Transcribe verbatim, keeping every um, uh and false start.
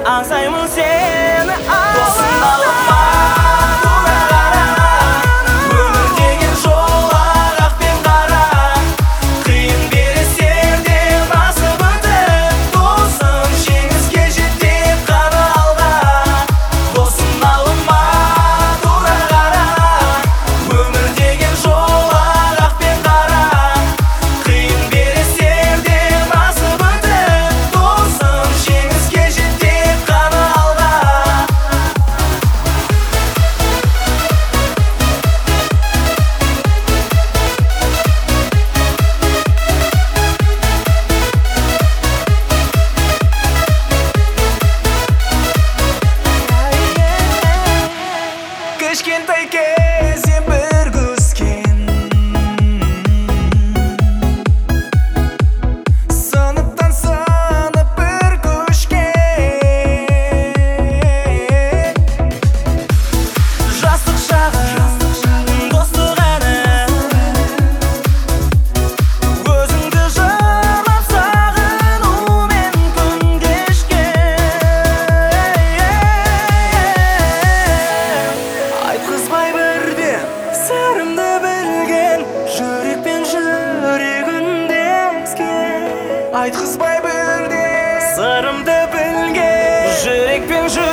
аңсаймын сені досым алыма тура қара, өмір деген жол ақ пен қара, қиын бересер де басып өтіп, досым жеңіске жетіп қана алға. Досым алыма тура қара, өмір деген жол ақ пен қара, қиын бересер де басып өтіп, досым жеңіске жетіп қана алға. Кішкентай кезден бірге өскен, сыныптан сынып бір көшкен, жастық шағым достық әні, өзіңді жырлап сағынумен күн кешкен. Айтқызбай бірден сырымды білген, жүрекпен жүрегінде ескен. Айтқызбай бірден сырымды білген, жүрекпен жүрегінде